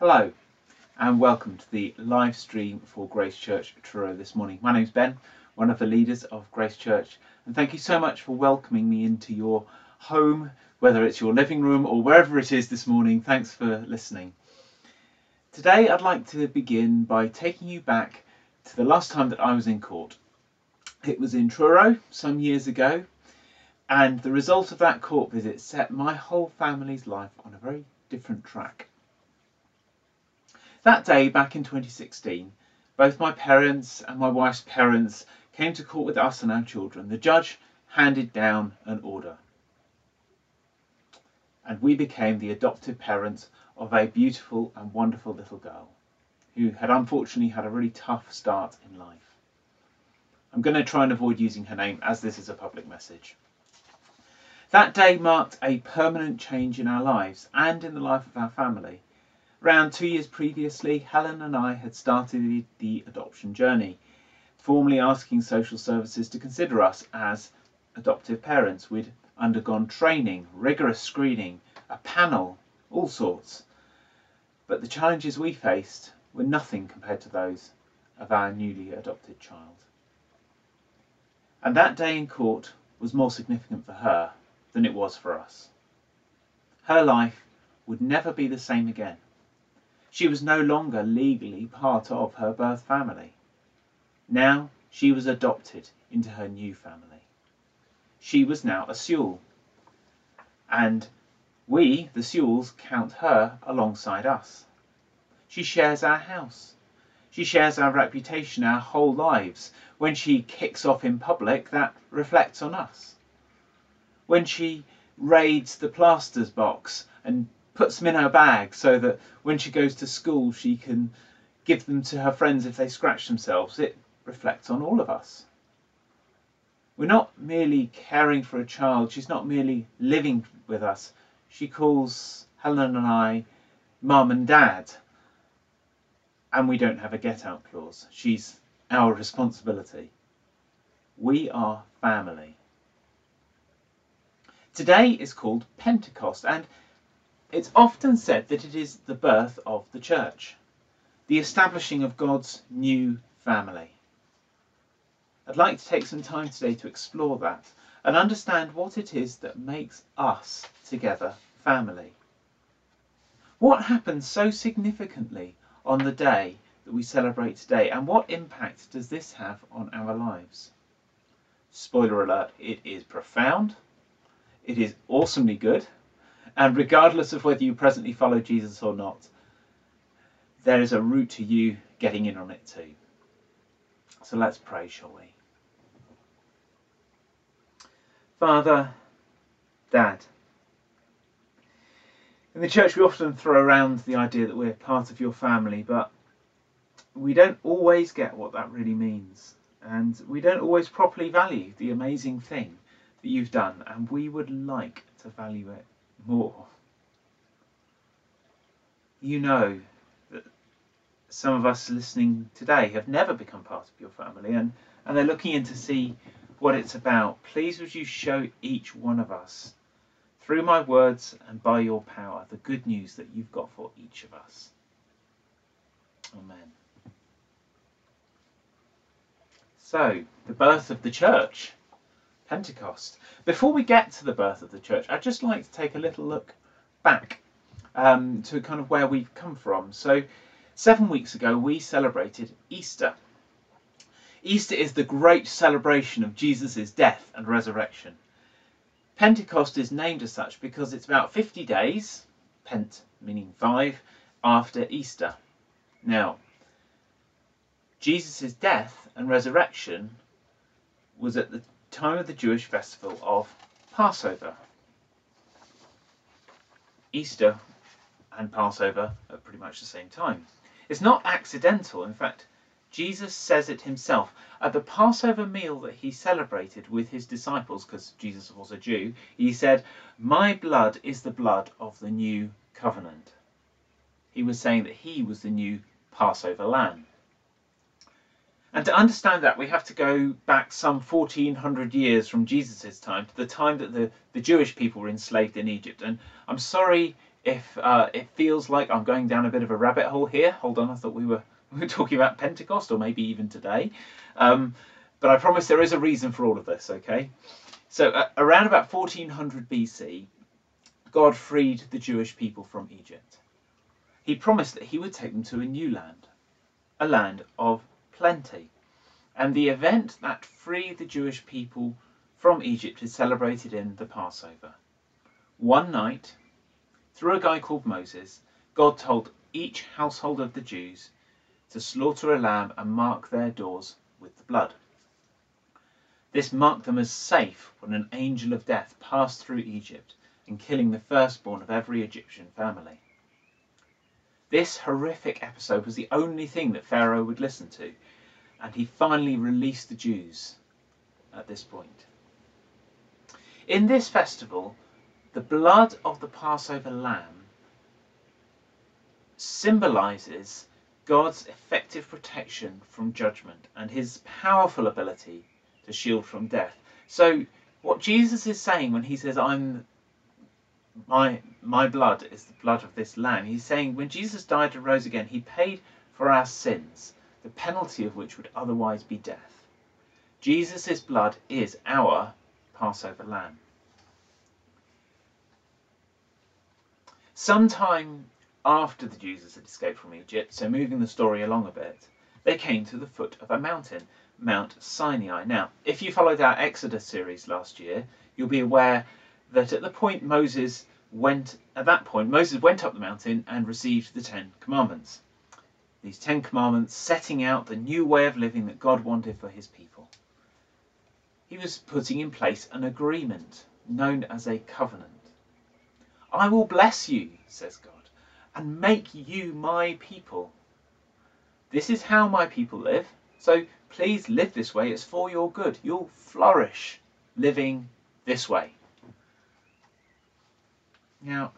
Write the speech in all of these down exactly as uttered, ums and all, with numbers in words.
Hello and welcome to the live stream for Grace Church Truro this morning. My name's Ben, one of the leaders of Grace Church, and thank you so much for welcoming me into your home, whether it's your living room or wherever it is this morning. Thanks for listening. Today I'd like to begin by taking you back to the last time that I was in court. It was in Truro some years ago, and the result of that court visit set my whole family's life on a very different track. That day, back in twenty sixteen, both my parents and my wife's parents came to court with us and our children. The judge handed down an order, and we became the adoptive parents of a beautiful and wonderful little girl who had unfortunately had a really tough start in life. I'm going to try and avoid using her name as this is a public message. That day marked a permanent change in our lives and in the life of our family. Around two years previously, Helen and I had started the adoption journey, formally asking social services to consider us as adoptive parents. We'd undergone training, rigorous screening, a panel, all sorts. But the challenges we faced were nothing compared to those of our newly adopted child. And that day in court was more significant for her than it was for us. Her life would never be the same again. She was no longer legally part of her birth family. Now she was adopted into her new family. She was now a Sewell, and we, the Sewells, count her alongside us. She shares our house. She shares our reputation, our whole lives. When she kicks off in public, that reflects on us. When she raids the plasters box and puts them in her bag so that when she goes to school she can give them to her friends if they scratch themselves, it reflects on all of us. We're not merely caring for a child, she's not merely living with us. She calls Helen and I Mum and Dad, and we don't have a get out clause. She's our responsibility. We are family. Today is called Pentecost, and it's often said that it is the birth of the church, the establishing of God's new family. I'd like to take some time today to explore that and understand what it is that makes us together family. What happens so significantly on the day that we celebrate today, and what impact does this have on our lives? Spoiler alert, it is profound, it is awesomely good, and regardless of whether you presently follow Jesus or not, there is a route to you getting in on it too. So let's pray, shall we? Father, Dad. In the church we often throw around the idea that we're part of your family, but we don't always get what that really means. And we don't always properly value the amazing thing that you've done, and we would like to value it more. You know that some of us listening today have never become part of your family, and, and they're looking in to see what it's about. Please would you show each one of us, through my words and by your power, the good news that you've got for each of us. Amen. So, the birth of the church, Pentecost. Before we get to the birth of the church, I'd just like to take a little look back um, to kind of where we've come from. So seven weeks ago we celebrated Easter. Easter is the great celebration of Jesus' death and resurrection. Pentecost is named as such because it's about fifty days, pent meaning five, after Easter. Now, Jesus' death and resurrection was at the time of the Jewish festival of Passover. Easter and Passover at pretty much the same time. It's not accidental. In fact, Jesus says it himself. At the Passover meal that he celebrated with his disciples, because Jesus was a Jew, he said, "My blood is the blood of the new covenant." He was saying that he was the new Passover lamb. And to understand that, we have to go back some fourteen hundred years from Jesus' time to the time that the, the Jewish people were enslaved in Egypt. And I'm sorry If uh, it feels like I'm going down a bit of a rabbit hole here, hold on, I thought we were, we were talking about Pentecost, or maybe even today. Um, but I promise there is a reason for all of this, okay? So uh, around about fourteen hundred B C, God freed the Jewish people from Egypt. He promised that he would take them to a new land, a land of plenty. And the event that freed the Jewish people from Egypt is celebrated in the Passover. One night, through a guy called Moses, God told each household of the Jews to slaughter a lamb and mark their doors with the blood. This marked them as safe when an angel of death passed through Egypt and killing the firstborn of every Egyptian family. This horrific episode was the only thing that Pharaoh would listen to, and he finally released the Jews at this point. In this festival, the blood of the Passover lamb symbolizes God's effective protection from judgment and his powerful ability to shield from death. So what Jesus is saying when he says, I'm my my blood is the blood of this lamb, he's saying when Jesus died and rose again, he paid for our sins, the penalty of which would otherwise be death. Jesus' blood is our Passover lamb. Sometime after the Jews had escaped from Egypt, so moving the story along a bit, they came to the foot of a mountain, Mount Sinai. Now, if you followed our Exodus series last year, you'll be aware that at the point Moses went, at that point, Moses went up the mountain and received the Ten Commandments. These Ten Commandments setting out the new way of living that God wanted for his people. He was putting in place an agreement known as a covenant. I will bless you, says God, and make you my people. This is how my people live, so please live this way. It's for your good. You'll flourish living this way. Now,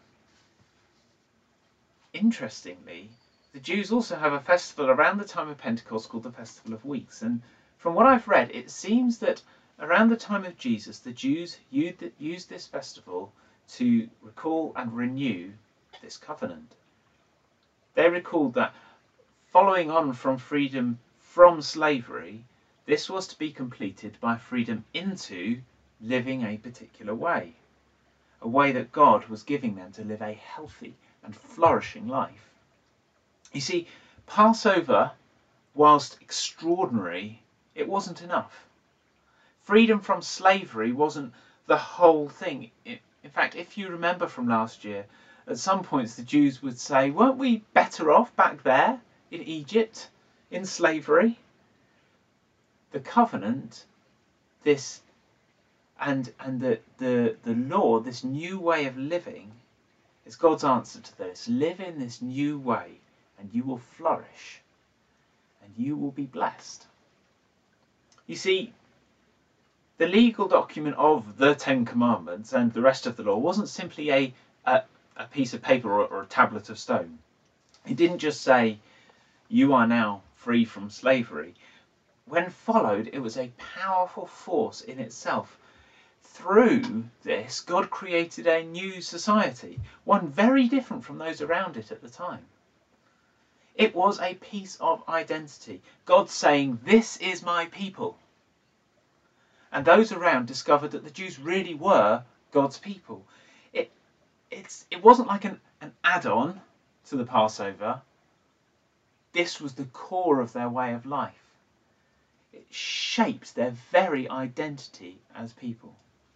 interestingly, the Jews also have a festival around the time of Pentecost called the Festival of Weeks. And from what I've read, it seems that around the time of Jesus, the Jews used this festival to recall and renew this covenant. They recalled that following on from freedom from slavery, this was to be completed by freedom into living a particular way. A way that God was giving them to live a healthy and flourishing life. You see, Passover, whilst extraordinary, it wasn't enough. Freedom from slavery wasn't the whole thing. In fact, if you remember from last year, at some points the Jews would say, weren't we better off back there in Egypt, in slavery? The covenant, this and and the, the, the law, this new way of living, is God's answer to this. Live in this new way and you will flourish and you will be blessed. You see, the legal document of the Ten Commandments and the rest of the law wasn't simply a, a, a piece of paper or, or a tablet of stone. It didn't just say, you are now free from slavery. When followed, it was a powerful force in itself. Through this, God created a new society, one very different from those around it at the time. It was a piece of identity. God saying, this is my people. And those around discovered that the Jews really were God's people. It, it's, it wasn't like an, an add-on to the Passover. This was the core of their way of life. It shaped their very identity as people.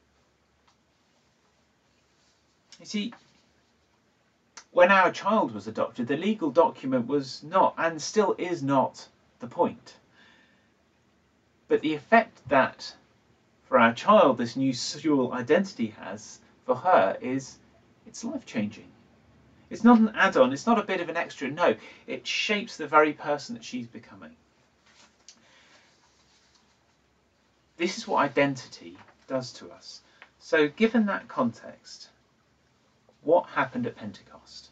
You see, when our child was adopted, the legal document was not, and still is not, the point. But the effect that, for our child, this new sexual identity has for her is, it's life-changing. It's not an add-on, it's not a bit of an extra, no, it shapes the very person that she's becoming. This is what identity does to us. So given that context, what happened at Pentecost?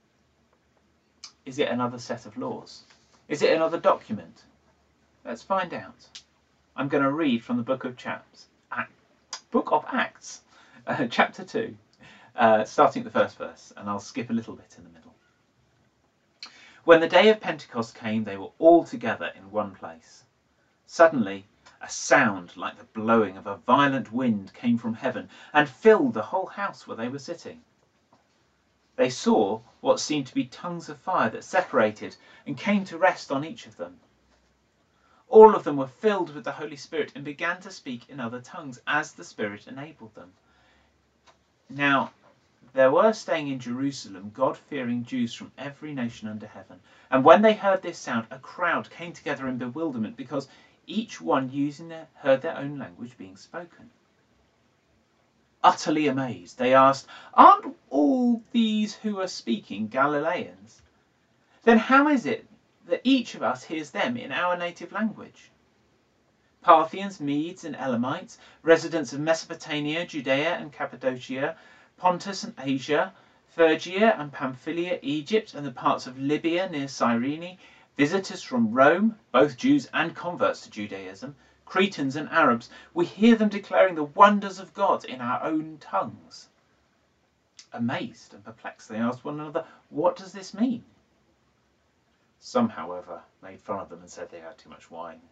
Is it another set of laws? Is it another document? Let's find out. I'm going to read from the book of Chaps, Act, Book of Acts, uh, chapter two, uh, starting at the first verse, and I'll skip a little bit in the middle. When the day of Pentecost came, they were all together in one place. Suddenly, a sound like the blowing of a violent wind came from heaven and filled the whole house where they were sitting. They saw what seemed to be tongues of fire that separated and came to rest on each of them. All of them were filled with the Holy Spirit and began to speak in other tongues as the Spirit enabled them. Now, there were staying in Jerusalem God-fearing Jews from every nation under heaven. And when they heard this sound, a crowd came together in bewilderment because each one using their, heard their own language being spoken. Utterly amazed, they asked, "Aren't all these who are speaking Galileans? Then how is it that each of us hears them in our native language? Parthians, Medes and Elamites, residents of Mesopotamia, Judea and Cappadocia, Pontus and Asia, Phrygia and Pamphylia, Egypt and the parts of Libya near Cyrene, visitors from Rome, both Jews and converts to Judaism, Cretans and Arabs, we hear them declaring the wonders of God in our own tongues." Amazed and perplexed, they asked one another, "What does this mean?" Some, however, made fun of them and said they had too much wine.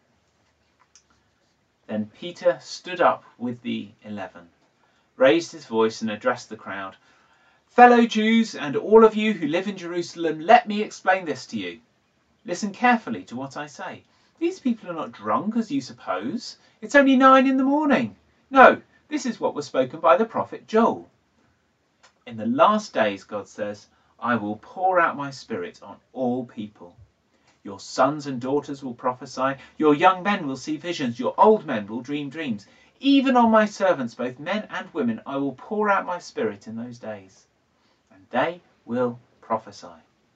Then Peter stood up with the eleven, raised his voice and addressed the crowd. "Fellow Jews and all of you who live in Jerusalem, let me explain this to you. Listen carefully to what I say. These people are not drunk as you suppose. It's only nine in the morning. No, this is what was spoken by the prophet Joel. In the last days, God says, I will pour out my spirit on all people. Your sons and daughters will prophesy. Your young men will see visions. Your old men will dream dreams. Even on my servants, both men and women, I will pour out my spirit in those days, and they will prophesy.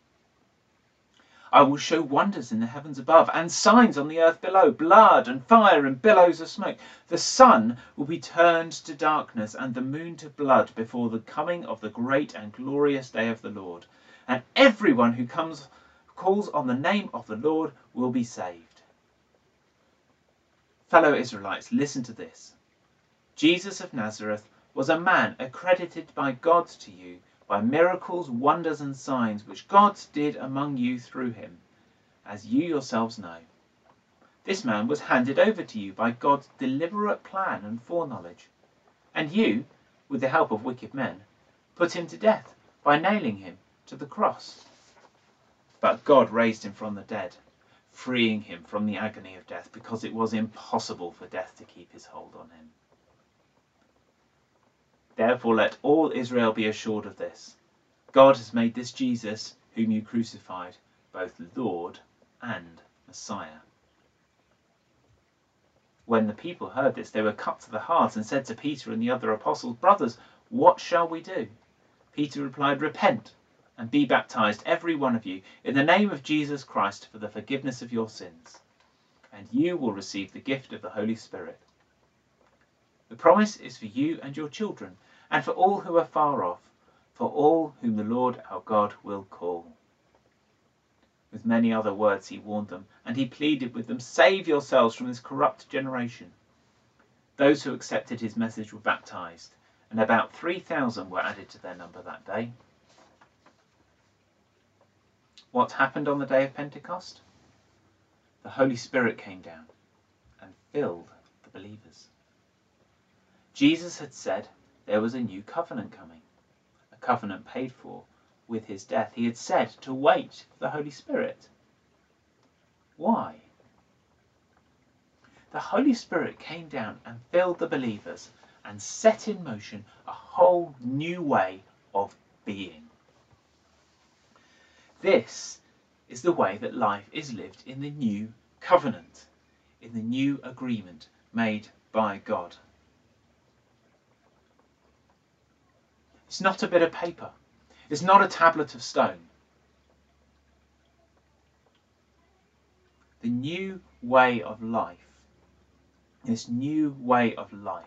I will show wonders in the heavens above and signs on the earth below, blood and fire and billows of smoke. The sun will be turned to darkness and the moon to blood before the coming of the great and glorious day of the Lord. And everyone who comes, calls on the name of the Lord will be saved." Fellow Israelites, listen to this. Jesus of Nazareth was a man accredited by God to you by miracles, wonders and signs which God did among you through him, as you yourselves know. This man was handed over to you by God's deliberate plan and foreknowledge, and you, with the help of wicked men, put him to death by nailing him to the cross. But God raised him from the dead, freeing him from the agony of death, because it was impossible for death to keep his hold on him. Therefore let all Israel be assured of this. God has made this Jesus, whom you crucified, both Lord and Messiah. When the people heard this, they were cut to the heart and said to Peter and the other apostles, "Brothers, what shall we do?" Peter replied, "Repent and be baptized, every one of you, in the name of Jesus Christ for the forgiveness of your sins, and you will receive the gift of the Holy Spirit. The promise is for you and your children, and for all who are far off, for all whom the Lord our God will call." With many other words he warned them, and he pleaded with them, "Save yourselves from this corrupt generation." Those who accepted his message were baptized, and about three thousand were added to their number that day. What happened on the day of Pentecost? The Holy Spirit came down and filled the believers. Jesus had said there was a new covenant coming, a covenant paid for with his death. He had said to wait for the Holy Spirit. Why? The Holy Spirit came down and filled the believers and set in motion a whole new way of being. This is the way that life is lived in the new covenant, in the new agreement made by God. It's not a bit of paper. It's not a tablet of stone. The new way of life, this new way of life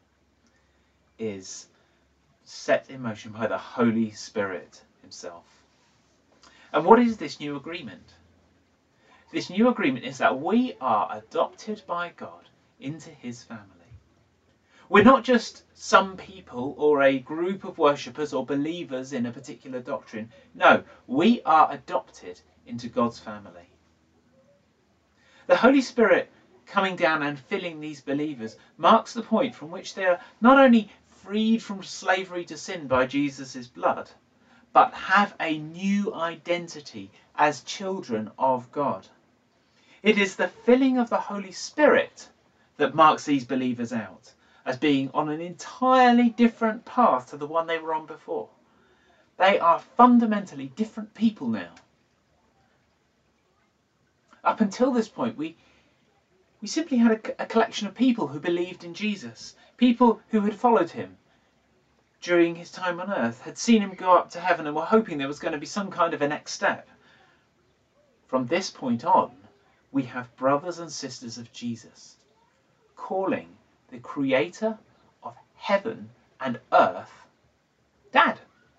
is set in motion by the Holy Spirit himself. And what is this new agreement? This new agreement is that we are adopted by God into his family. We're not just some people or a group of worshippers or believers in a particular doctrine. No, we are adopted into God's family. The Holy Spirit coming down and filling these believers marks the point from which they are not only freed from slavery to sin by Jesus' blood, but have a new identity as children of God. It is the filling of the Holy Spirit that marks these believers out as being on an entirely different path to the one they were on before. They are fundamentally different people now. Up until this point, we we simply had a, a collection of people who believed in Jesus, people who had followed him during his time on earth, had seen him go up to heaven and were hoping there was going to be some kind of a next step. From this point on, we have brothers and sisters of Jesus, calling the creator of heaven and earth Dad.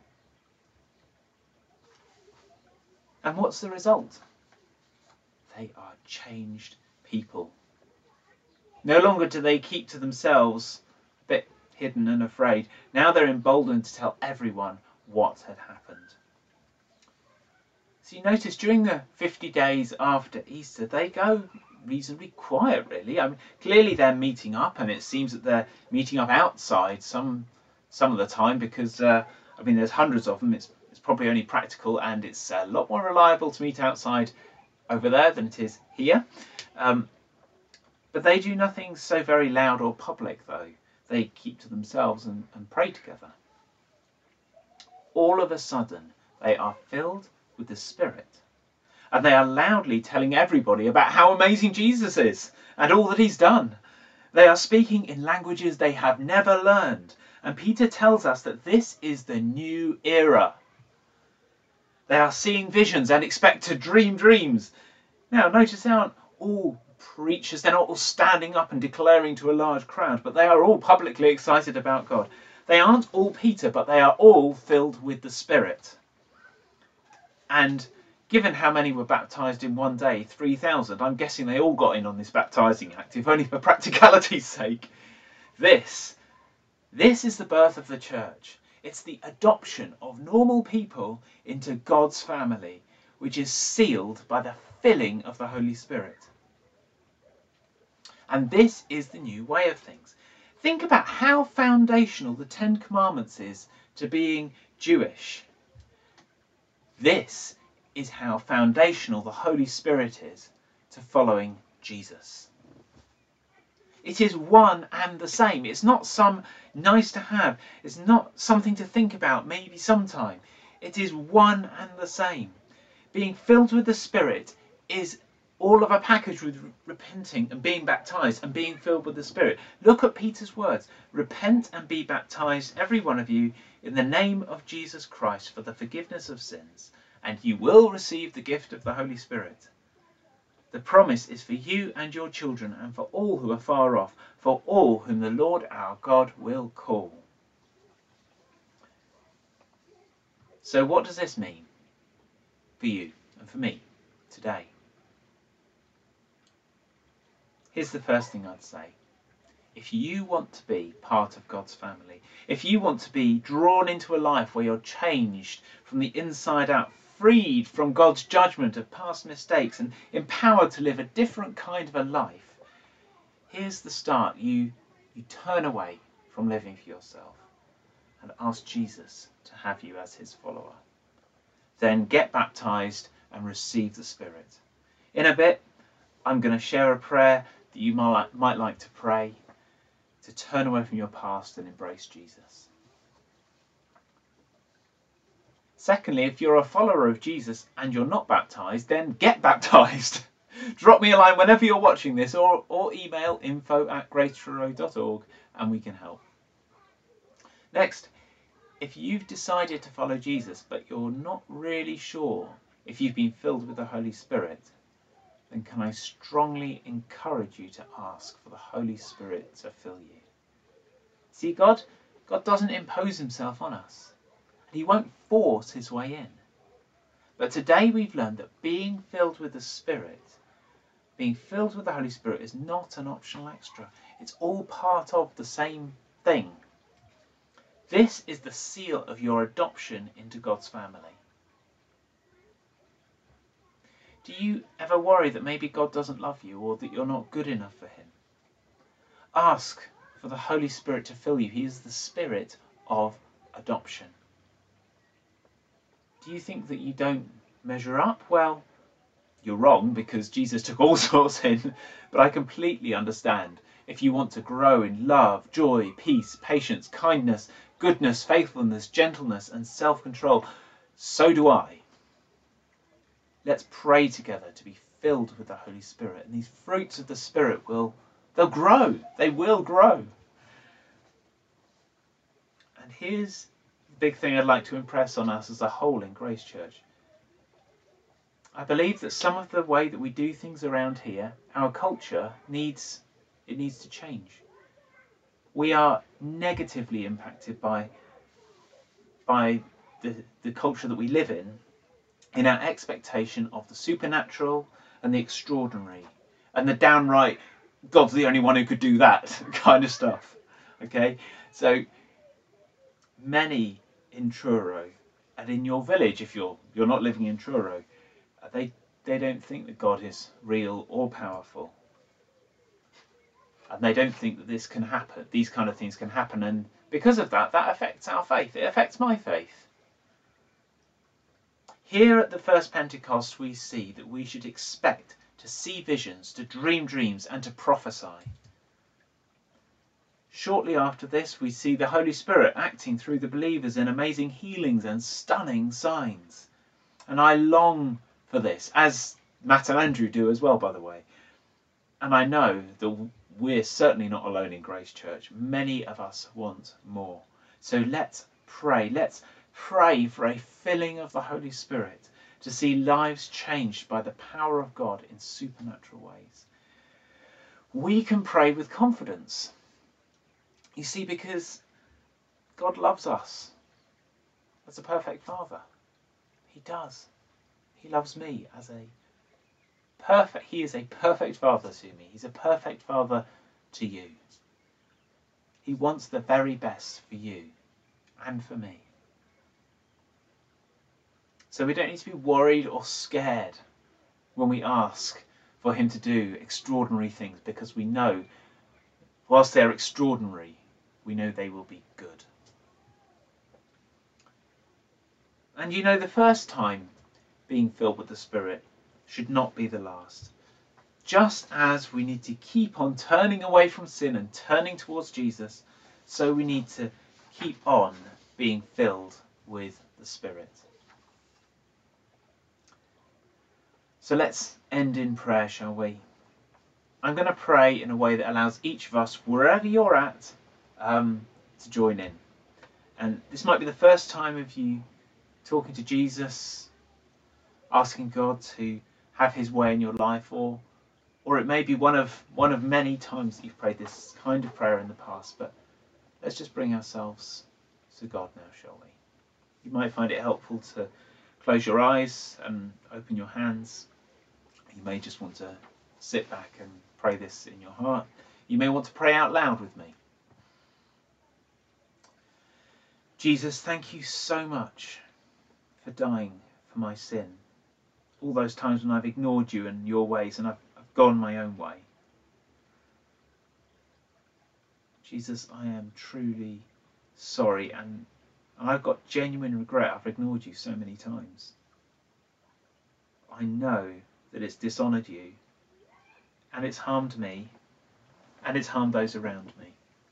And what's the result? They are changed people. No longer do they keep to themselves, a bit hidden and afraid. Now they're emboldened to tell everyone what had happened. So you notice during the fifty days after Easter, they go reasonably quiet, really. I mean, clearly they're meeting up, and it seems that they're meeting up outside some some of the time because, uh, I mean, there's hundreds of them. It's, it's probably only practical, and it's a lot more reliable to meet outside over there than it is here. Um, but they do nothing so very loud or public, though. They keep to themselves and, and pray together. All of a sudden, they are filled with the Spirit. And they are loudly telling everybody about how amazing Jesus is and all that he's done. They are speaking in languages they have never learned. And Peter tells us that this is the new era. They are seeing visions and expect to dream dreams. Now, notice they aren't all preachers. They're not all standing up and declaring to a large crowd, but they are all publicly excited about God. They aren't all Peter, but they are all filled with the Spirit. And given how many were baptised in one day, three thousand, I'm guessing they all got in on this baptising act, if only for practicality's sake. This, this is the birth of the church. It's the adoption of normal people into God's family, which is sealed by the filling of the Holy Spirit. And this is the new way of things. Think about how foundational the Ten Commandments is to being Jewish. This is how foundational the Holy Spirit is to following Jesus. It is one and the same. It's not some nice to have. It's not something to think about maybe sometime. It is one and the same. Being filled with the Spirit is all of a package with repenting and being baptized and being filled with the Spirit. Look at Peter's words. Repent and be baptized, every one of you, in the name of Jesus Christ for the forgiveness of sins, and you will receive the gift of the Holy Spirit. The promise is for you and your children, and for all who are far off, for all whom the Lord our God will call. So what does this mean for you and for me today? Here's the first thing I'd say. If you want to be part of God's family, if you want to be drawn into a life where you're changed from the inside out, freed from God's judgment of past mistakes and empowered to live a different kind of a life, here's the start. You, you turn away from living for yourself and ask Jesus to have you as his follower. Then get baptized and receive the Spirit. In a bit, I'm going to share a prayer that you might, might like to pray to turn away from your past and embrace Jesus. Secondly, if you're a follower of Jesus and you're not baptized, then get baptized. Drop me a line whenever you're watching this, or, or email info at grace truro dot org and we can help. Next, if you've decided to follow Jesus but you're not really sure if you've been filled with the Holy Spirit, then can I strongly encourage you to ask for the Holy Spirit to fill you. See, God, God doesn't impose himself on us. He won't force his way in. But today we've learned that being filled with the Spirit, being filled with the Holy Spirit is not an optional extra. It's all part of the same thing. This is the seal of your adoption into God's family. Do you ever worry that maybe God doesn't love you or that you're not good enough for him? Ask for the Holy Spirit to fill you. He is the Spirit of adoption. Do you think that you don't measure up? Well, you're wrong, because Jesus took all sorts in, but I completely understand. If you want to grow in love, joy, peace, patience, kindness, goodness, faithfulness, gentleness, and self-control, so do I. Let's pray together to be filled with the Holy Spirit, and these fruits of the Spirit will, they'll grow. They will grow. And here's the big thing I'd like to impress on us as a whole in Grace Church. I believe that some of the way that we do things around here, our culture needs, it needs to change. We are negatively impacted by, by the, the culture that we live in, in our expectation of the supernatural and the extraordinary and the downright, God's the only one who could do that kind of stuff. Okay, so many in Truro and in your village, if you're you're not living in Truro, they they don't think that God is real or powerful, and they don't think that this can happen. These kind of things can happen, and because of that, that affects our faith. It affects my faith. Here at the first Pentecost, we see that we should expect to see visions, to dream dreams, and to prophesy. Shortly after this, we see the Holy Spirit acting through the believers in amazing healings and stunning signs. And I long for this, as Matt and Andrew do as well, by the way. And I know that we're certainly not alone in Grace Church. Many of us want more. So let's pray. Let's pray for a filling of the Holy Spirit to see lives changed by the power of God in supernatural ways. We can pray with confidence. You see, because God loves us as a perfect Father. He does. He loves me as a perfect, he is a perfect Father to me. He's a perfect Father to you. He wants the very best for you and for me. So we don't need to be worried or scared when we ask for him to do extraordinary things, because we know, whilst they're extraordinary, we know they will be good. And you know, the first time being filled with the Spirit should not be the last. Just as we need to keep on turning away from sin and turning towards Jesus, so we need to keep on being filled with the Spirit. So let's end in prayer, shall we? I'm going to pray in a way that allows each of us, wherever you're at, um, to join in. And this might be the first time of you talking to Jesus, asking God to have his way in your life, or or it may be one of one of many times that you've prayed this kind of prayer in the past. But let's just bring ourselves to God now, shall we? You might find it helpful to close your eyes and open your hands. You may just want to sit back and pray this in your heart. You may want to pray out loud with me. Jesus, thank you so much for dying for my sin. All those times when I've ignored you and your ways, and I've, I've gone my own way. Jesus, I am truly sorry, and, and I've got genuine regret. I've ignored you so many times. I know that it's dishonoured you, and it's harmed me, and it's harmed those around me.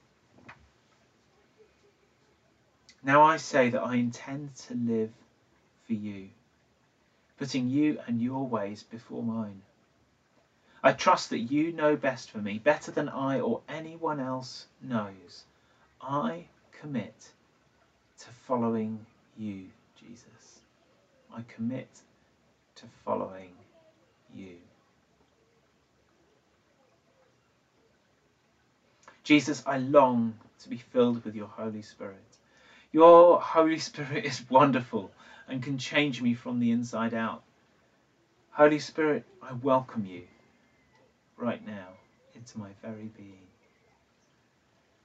Now I say that I intend to live for you, putting you and your ways before mine. I trust that you know best for me, better than I or anyone else knows. I commit to following you, Jesus. I commit to following you. Jesus, I long to be filled with your Holy Spirit. Your Holy Spirit is wonderful and can change me from the inside out. Holy Spirit, I welcome you right now into my very being.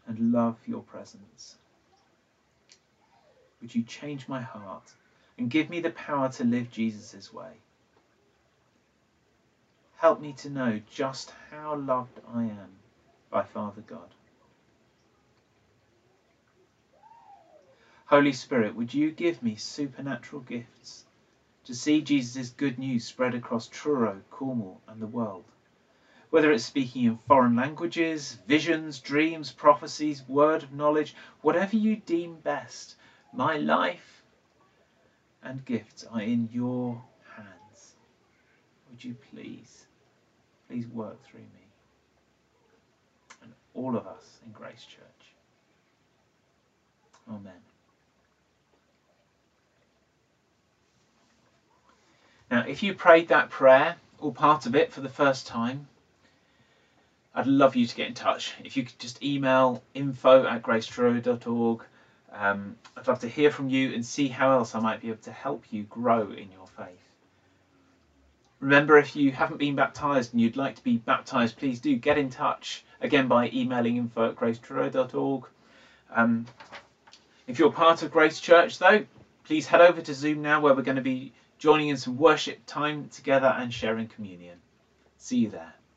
and love your presence. Would you change my heart and give me the power to live Jesus' way? Help me to know just how loved I am by Father God. Holy Spirit, would you give me supernatural gifts to see Jesus' good news spread across Truro, Cornwall and the world? Whether it's speaking in foreign languages, visions, dreams, prophecies, word of knowledge, whatever you deem best, my life and gifts are in your hands. Would you please, please work through me and all of us in Grace Church. Amen. Now, if you prayed that prayer, or part of it, for the first time, I'd love you to get in touch. If you could just email info at gracetruro dot org. Um, I'd love to hear from you and see how else I might be able to help you grow in your faith. Remember, if you haven't been baptised and you'd like to be baptised, please do get in touch, again by emailing info at gracetruro dot org. Um, if you're part of Grace Church, though, please head over to Zoom now, where we're going to be joining in some worship time together and sharing communion. See you there.